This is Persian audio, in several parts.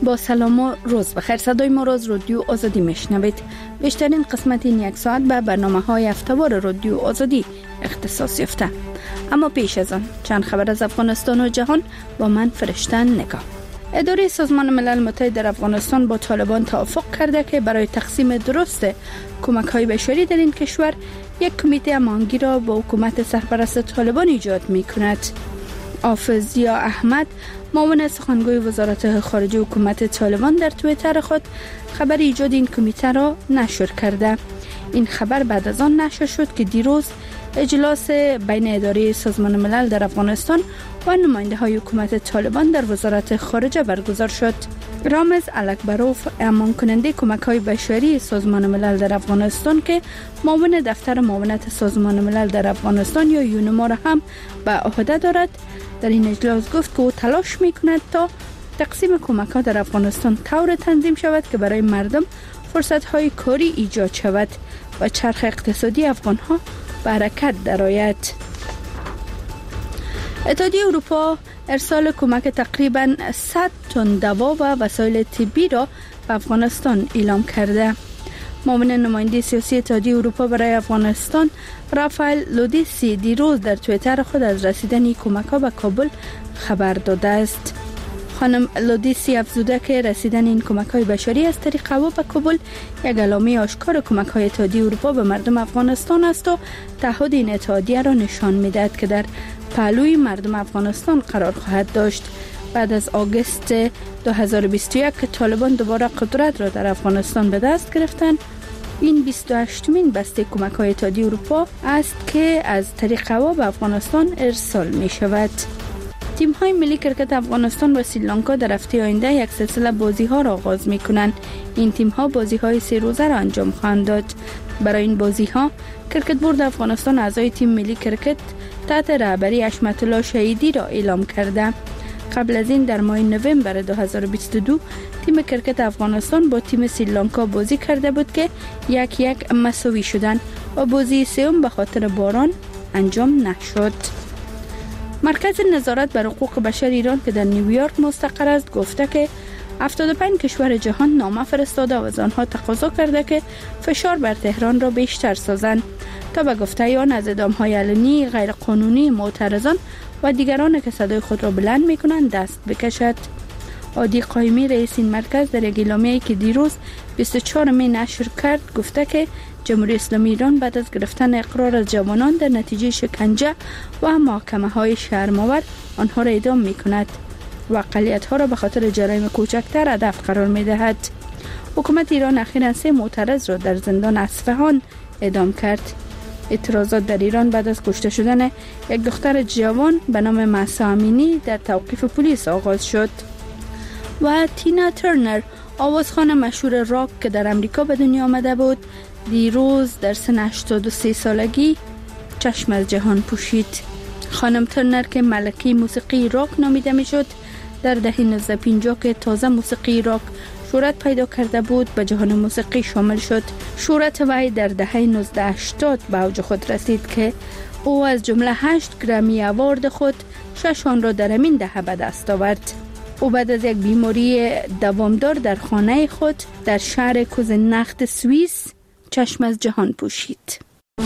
با سلام و روز بخیر. صدای ما را از رادیو آزادی میشنوید. بیشترین قسمت این یک ساعت به برنامه‌های هفته‌وار رادیو آزادی اختصاص یافته. اما پیش از آن چند خبر از افغانستان و جهان با من فرشته نگاه. اداره سازمان ملل متحد در افغانستان با طالبان توافق کرده که برای تقسیم درست کمک‌های بشری در این کشور یک کمیته هماهنگی را با حکومت سرپرست طالبان ایجاد می‌کند. حافظ ضیا احمد، معاون سخنگوی وزارت خارجه حکومت طالبان، در توییتر خود خبر ایجاد این کمیته را نشر کرده. این خبر بعد از آن نشر شد که دیروز اجلاس بین اداره سازمان ملل در افغانستان و نماینده های حکومت طالبان در وزارت خارجه برگزار شد. رامز الکبروف، امان کننده کمک های بشری سازمان ملل در افغانستان که معاون دفتر معاونت سازمان ملل در افغانستان یا یونما را هم به عهده دارد، در این اجلاس گفت که او تلاش میکند تا تقسیم کمک ها در افغانستان طور تنظیم شود که برای مردم فرصت های کاری ایجاد شود و چرخ اقتصادی افغان ها به حرکت درآید. اتحادیه اروپا ارسال کمک تقریباً 100 تن دوا و وسایل طبی را به افغانستان اعلام کرده. معاون نماینده سیاسی اتحادیه اروپا برای افغانستان رافائل لودیسی دیروز در توییتر خود از رسیدن کمک‌ها به کابل خبر داده است. خانم لودیسی افزوده که رسیدن این کمک‌های بشری از طریق هوا به کابل یک علامه آشکار کمک‌های اتحادیه اروپا به مردم افغانستان است و تعهد این اتحادیه را نشان می‌دهد که در پهلوی مردم افغانستان قرار خواهد داشت. بعد از آگوست 2021 که طالبان دوباره قدرت را در افغانستان به دست گرفتند، این 28مین بسته کمک‌های اتحادیه اروپا است که از طریق هوا به افغانستان ارسال می‌شود. تیم‌های ملی کرکت افغانستان و سریلانکا در هفته آینده یک سلسله بازی‌ها را آغاز می‌کنند. این تیم‌ها بازی‌های 3 روزه را انجام خواهند داد. برای این بازی‌ها کرکت بورد افغانستان اعضای تیم ملی کرکت تحت رهبری حشمت الله شهیدی را اعلام کرده. قبل از این در ماه نوامبر 2022 تیم کرکت افغانستان با تیم سریلانکا بازی کرده بود که 1-1 مساوی شدند و بازی سوم به خاطر باران انجام نشد. مرکز نظارت بر حقوق بشر ایران که در نیویورک مستقر است گفته که 75 کشور جهان نامه فرستاده و از آنها تقاضا کرده که فشار بر تهران را بیشتر سازند تا به گفته آن از اعدام‌های علنی غیرقانونی معترضان و دیگران که صدای خود را بلند می‌کنند دست بکشد. عادی قایمی رئیس این مرکز در یک اعلامیه‌ای که دیروز 24 می نشر کرد گفته که جمهوری اسلامی ایران بعد از گرفتن اقرار از جوانان در نتیجه شکنجه و محاکمه‌های شرم‌آور آنها را اعدام می‌کند و اقلیت‌ها را به خاطر جرایم کوچکتر هدف قرار می‌دهد. حکومت ایران اخیراً 3 معترض را در زندان اصفهان اعدام کرد. اعتراضات در ایران بعد از کشته شدن یک دختر جوان به نام مهسا امینی در توقیف پلیس آغاز شد. و تینا ترنر، آوازخوان مشهور راک که در امریکا به دنیا آمده بود، دیروز در سن 83 سالگی چشم از جهان پوشید. خانم ترنر که ملکه موسیقی راک نامیده میشد، در دهه 1950 که تازه موسیقی راک شهرت پیدا کرده بود به جهان موسیقی شامل شد. شهرت وی در دهه 1980 به اوج خود رسید که او از جمله 8 گرمی اوارد خود 6 آن را در همین دهه به دست آورد. او بعد از یک بیماری دوامدار در خانه خود در شهر کوزنخت سوئیس چشم از جهان پوشید.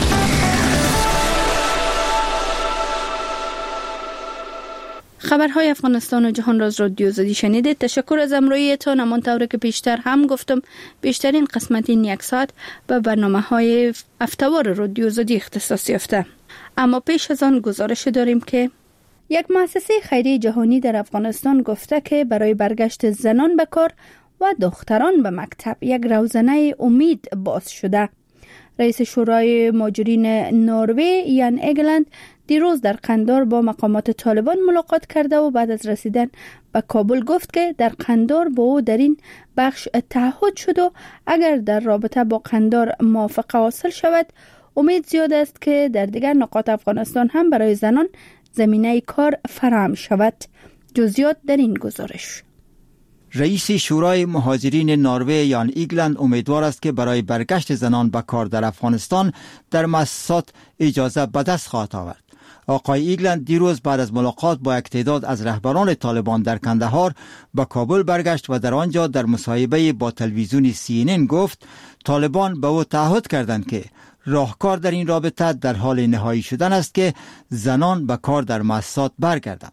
خبرهای افغانستان و جهان را از رادیو آزادی شنیدید. تشکر از همراهیتان. همانطور که پیشتر هم گفتم بیشترین قسمت این یک ساعت به برنامه‌های هفته‌وار رادیو آزادی اختصاص یافته. اما پیش از آن گزارش داریم که یک مؤسسه خیریه جهانی در افغانستان گفته که برای برگشت زنان به کار و دختران به مکتب یک روزنه امید باز شده. رئیس شورای مهاجرین نروژ یان ایگلند دیروز در قندار با مقامات طالبان ملاقات کرده و بعد از رسیدن به کابل گفت که در قندار با او در این بخش تعهد شد و اگر در رابطه با قندار موافقه حاصل شود امید زیاد است که در دیگر نقاط افغانستان هم برای زنان زمینه کار فراهم شود. جزئیات در این گزارش. رئیس شورای مهاجرین نروژ یان ایگلند امیدوار است که برای برگشت زنان به کار در افغانستان در مؤسسات اجازه به دست خواهد آورد. آقای ایگلند دیروز بعد از ملاقات با یک تعداد از رهبران طالبان در کندهار به کابل برگشت و در آنجا در مصاحبه با تلویزیون CNN گفت طالبان به او تعهد کردند که راهکار در این رابطه در حال نهایی شدن است که زنان به کار در مؤسسات برگردند.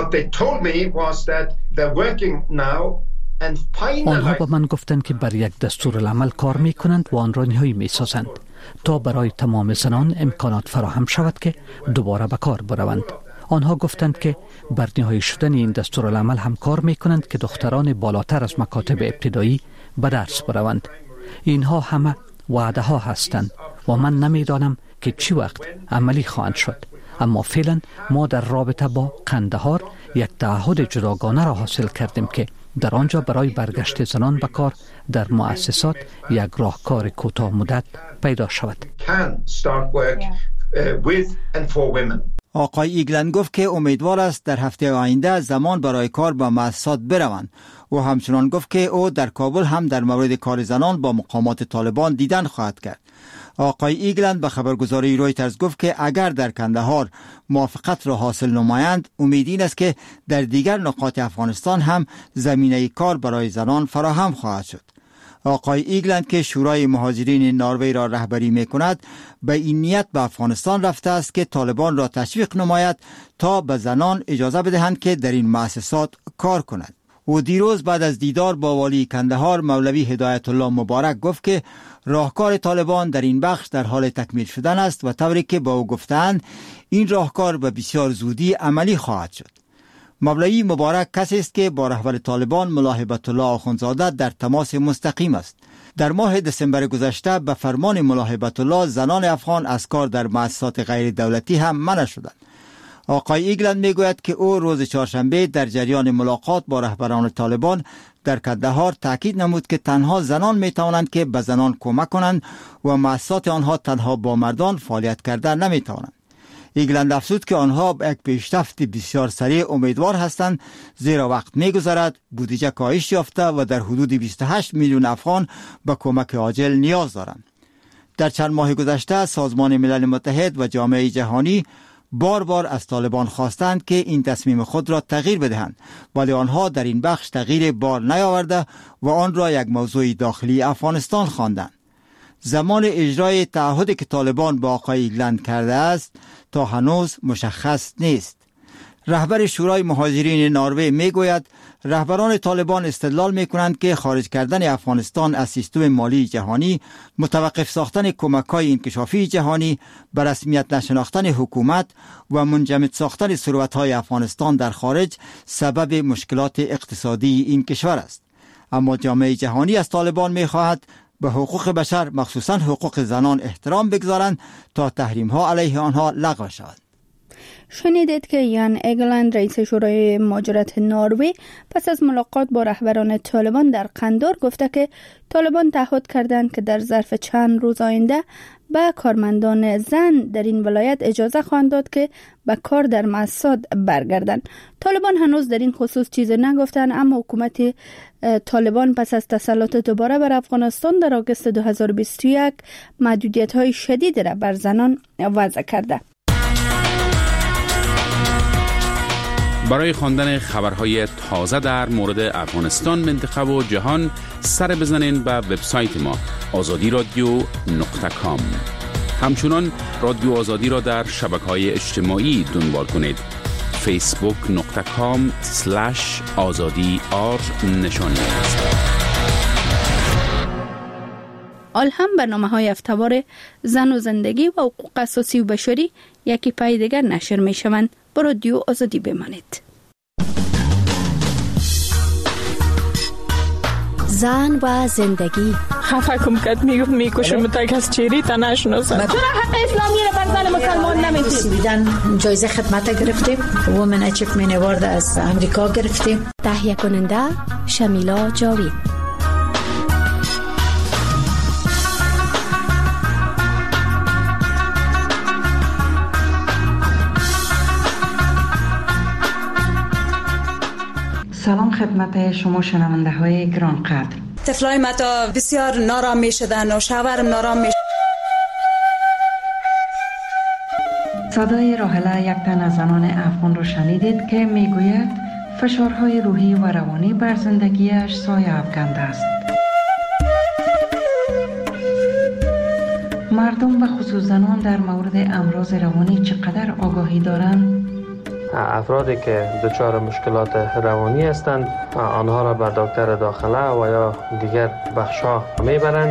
آنها به من گفتند که بر یک دستورالعمل کار می کنند و آن را نهایی می سازند تا برای تمام زنان امکانات فراهم شود که دوباره به کار بروند. آنها گفتند که بر نهایی شدن این دستورالعمل هم کار می کنند که دختران بالاتر از مکاتب ابتدایی به درس بروند. اینها همه وعده ها هستند و من نمیدانم که چی وقت عملی خواهند شد. اما فعلا ما در رابطه با قندهار یک تعهد جداگانه را حاصل کردیم که در آنجا برای برگشت زنان به کار در مؤسسات یک راهکار کوتاه مدت پیدا شود. آقای ایگلند گفت که امیدوار است در هفته آینده زمان برای کار با مؤسسات بروند و همچنان گفت که او در کابل هم در مورد کار زنان با مقامات طالبان دیدن خواهد کرد. آقای ایگلند به خبرگزاری رویترز گفت که اگر در کندهار موافقت را حاصل نمایند امید این است که در دیگر نقاط افغانستان هم زمینه کار برای زنان فراهم خواهد شد. آقای ایگلند که شورای مهاجرین نروژ را رهبری می کند به این نیت به افغانستان رفته است که طالبان را تشویق نماید تا به زنان اجازه بدهند که در این مؤسسات کار کنند. و دیروز بعد از دیدار با والی کندهار مولوی هدایت الله مبارک گفت که راهکار طالبان در این بخش در حال تکمیل شدن است و طوری که با او گفتند این راهکار به بسیار زودی عملی خواهد شد. مولوی مبارک کسی است که با رهبر طالبان ملا هیبت الله آخوندزاده در تماس مستقیم است. در ماه دسامبر گذشته به فرمان ملا هیبت الله زنان افغان از کار در مؤسسات غیر دولتی هم منع شدند. آقای ایگلند میگوید که او روز چهارشنبه در جریان ملاقات با رهبران طالبان در کندهار تاکید نمود که تنها زنان می توانند که به زنان کمک کنند و مؤسسات آنها تنها با مردان فعالیت کرده نمی توانند. ایگلند افزود که آنها به یک پیشرفت بسیار سریع امیدوار هستند زیرا وقت می‌گذرد بودجه کاهش یافته و در حدود 28 میلیون افغان به کمک عاجل نیاز دارند. در چند ماه گذشته سازمان ملل متحد و جامعه جهانی بار بار از طالبان خواستند که این تصمیم خود را تغییر بدهند، ولی آنها در این بخش تغییر بار نیاورده و آن را یک موضوع داخلی افغانستان خواندند. زمان اجرای تعهدی که طالبان با آقای ایگلند کرده است تا هنوز مشخص نیست. رهبر شورای مهاجرین نروژ میگوید رهبران طالبان استدلال میکنند که خارج کردن افغانستان از سیستم مالی جهانی، متوقف ساختن کمک‌های انکشافی جهانی، به رسمیت نشناختن حکومت و منجمد ساختن ثروت‌های افغانستان در خارج سبب مشکلات اقتصادی این کشور است. اما جامعه جهانی از طالبان میخواهد به حقوق بشر مخصوصاً حقوق زنان احترام بگذارند تا تحریم‌ها علیه آنها لغو شود. شنیدید که یان ایگلند رئیس شورای مهاجرت نروژ پس از ملاقات با رهبران طالبان در قندهار گفته که طالبان تعهد کردند که در ظرف چند روز آینده به کارمندان زن در این ولایت اجازه خواهند داد که به کار در مؤسسات برگردند. طالبان هنوز در این خصوص چیزی نگفتند، اما حکومت طالبان پس از تسلط دوباره بر افغانستان در آگوست 2021 محدودیت‌های شدید را بر زنان وضع کرده. برای خواندن خبرهای تازه در مورد افغانستان، منطقه و جهان سر بزنین به وبسایت ما azadiradio.com. همچنان رادیو آزادی را در شبکه‌های اجتماعی دنبال کنید. facebook.com/azadi_r هم برنامه‌های هفته‌وار زن و زندگی و حقوق اساسی و بشری یکی پای دیگر نشر می‌شوند. با رادیو آزادی بمانید. زن و زندگی. خفه کم کد میکشم تا کس چیری تا نشناسم. چرا حق اسلامی را بر زن مسلمان نمیدید؟ سویدن جایزه خدمت گرفتیم. وومن اچیومنت اوارد از امریکا گرفتیم. تهیه کننده شمیلا جاوید. سلام خدمت شما شنونده های گرانقدر. طفلای متا بسیار نارام می شدن و شوهرم نارام می صدای راحله یک تن از زنان افغان را شنیدید که میگوید فشارهای روحی و روانی بر زندگیش سایه افکنده است. مردم و خصوص زنان در مورد امراض روانی چقدر آگاهی دارند؟ افرادی که دچار مشکلات روانی هستند آنها را به دکتر داخله و یا دیگر بخش‌ها میبرند.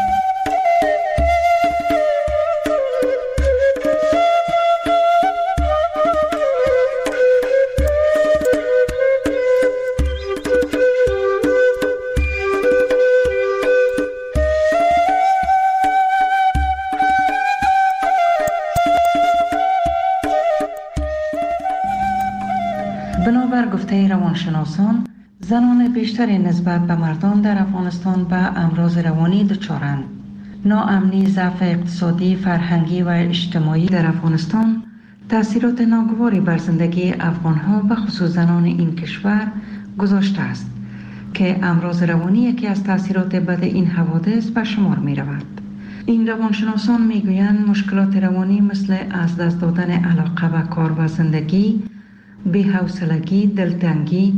بنابر گفته روانشناسان، زنان بیشتری نسبت به مردان در افغانستان به امراض روانی دچارند. ناامنی، ضعف اقتصادی، فرهنگی و اجتماعی در افغانستان تأثیرات ناگواری بر زندگی افغانها و خصوص زنان این کشور گذاشته است که امراض روانی یکی از تأثیرات بد این حوادث به شمار می رود. این روانشناسان می گویند مشکلات روانی مثل از دست دادن علاقه به کار و زندگی، بی‌حوصلگی، دلتنگی،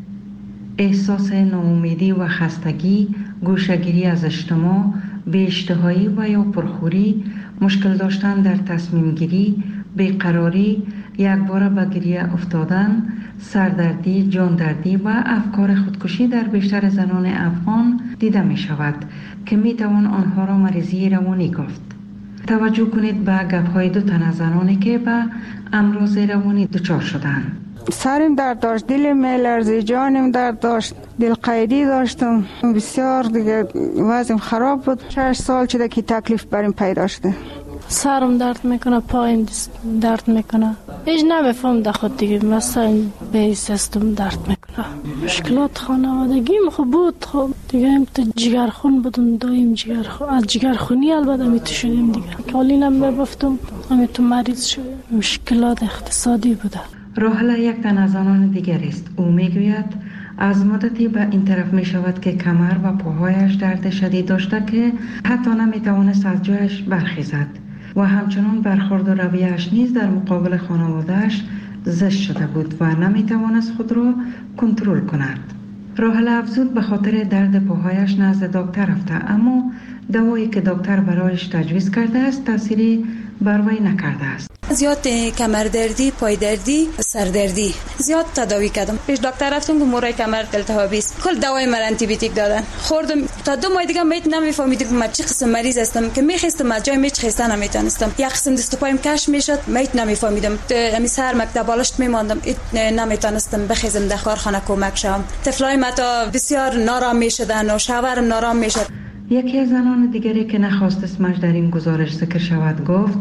احساس ناامیدی و خستگی، گوشه‌گیری از اجتماع، بی‌اشتهایی و یا پرخوری، مشکل داشتن در تصمیم گیری، بیقراری، یکباره به گریه افتادن، سردردی، جاندردی و افکار خودکشی در بیشتر زنان افغان دیده می شود که می توان آنها را مریضی روانی گفت. توجه کنید به گپ‌های دو تن از زنانی که به امراض روانی دچار شدند. سرم درد داشت، دلم می‌لرزید، جانم درد داشت، دلقیدی داشتم، بسیار دیگه وضعم خراب بود. 6 سال شده که تکلیف بریم پیدا شده. سرم درد میکنه، پایم درد میکنه، هیچ نمیفهم در خود دیگه، مثلا به سیستم درد میکنه. مشکلات خانوادگیم خوب بود، خب دیگه هم تو جگرخون بودم، دایم جگرخون، از جگرخونی البته میتو شدیم دیگه، کالینم ببفتم همه تو مریض شدیم. مشکلات اقتصادی بوده. راحله یک تن از زنان دیگر است. او میگوید از مدتی به این طرف می شود که کمر و پاهایش درد شدید داشته که حتی نمی توانست از جایش برخیزد و همچنان برخورد و رویه‌اش نیز در مقابل خانواده‌اش زشت شده بود و نمی توانست خود را کنترل کند. راحله افزود به خاطر درد پاهایش نزد دکتر رفته، اما دوایی که دکتر برایش تجویز کرده است تأثیری بر وی نکرده است. زیاد کمردردی، پایدردی، سردردی زیاد تداوی کردم. پیش دکتر رفتم که مورای کمر التهابی است. کل دوای من آنتی بیوتیک دادن. خوردم تا 2 ماه دیگه میت نمیفهمیدم من چه قسم مریض هستم که میخواستم از جای میچ خسته نمیتونستم. یک قسم دست و پایم کش میشد، میت نمیفهمیدم. همین سر مکتب بالشت میماندم، نمیتونستم بخیزم در کارخانه کمک شم. طفلای متا بسیار نارام میشدن و شوهرم نارام میشد. یکی از زنان دیگری که نخواست اسمش در این گزارش ذکر شود گفت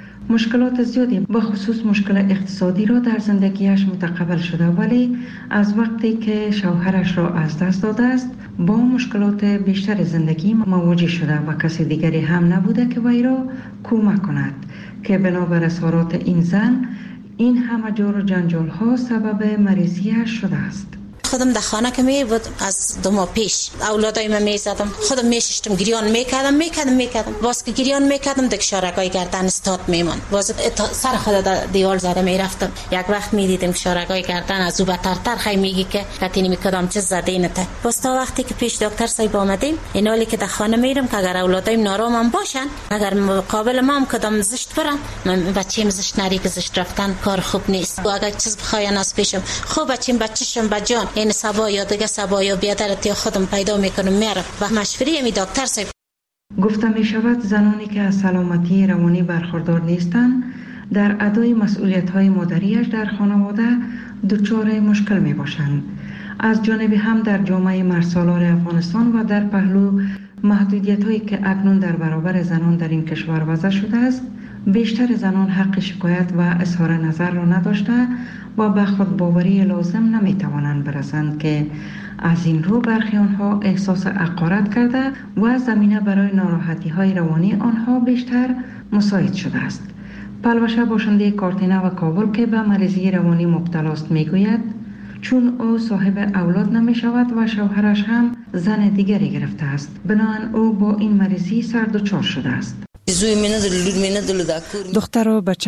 مشکلات زیادی به خصوص مشکل اقتصادی را در زندگیش متقبل شده، ولی از وقتی که شوهرش را از دست داده است با مشکلات بیشتر زندگی مواجه شده و کسی دیگری هم نبوده که وی را کمک کند که بنابر اظهارات این زن این همه جور و جنجال ها سبب مریضیش شده است. خودم در خانه که می بود از 2 ماه پیش اولادای من می زدم، خودم می ششتم، گریان میکردم باز که گریان میکردم دیگه شارگای گردن استاد میمان، باز سر خود در دیوار زده میرفتم. یک وقت می دیدم شارگای گردن از او بترتر خیلی میگی که کتی نمیکردم چه زده نته. باز تا وقتی که پیش دکتر صاحب آمدیم اینالی که در خانه میرم که اگر اولادایم نارامم باشن، اگر مقابل ما کدام زشت برم، من بچه‌م زشت نری که زشت رفتن کار خوب نیست و اگر چیز بخواین از پیشم خوب بچه‌شم بجان این سبا یا دیگه سبا یا بیادرت یا خودم پیدا میکنم میرم و مشوری می دکتر صاحب. گفته می شود زنانی که از سلامتی روانی برخوردار نیستند در ادای مسئولیت های مادریش در خانواده دچار مشکل می باشند. از جانب هم در جامعه مرسالار افغانستان و در پهلو محدودیت هایی که اکنون در برابر زنان در این کشور وضع شده است، بیشتر زنان حق شکایت و اظهار نظر را نداشته و به خود باوری لازم نمی توانند برسند که از این رو برخی آنها احساس حقارت کرده و زمینه برای ناراحتی های روانی آنها بیشتر مساعد شده است. پلوشه باشنده کارتینه و کابل که به مریضی روانی مبتلا است میگوید چون او صاحب اولاد نمی شود و شوهرش هم زن دیگری گرفته است، بنابراین او با این مریضی سر دچار شده است. دختر و بچه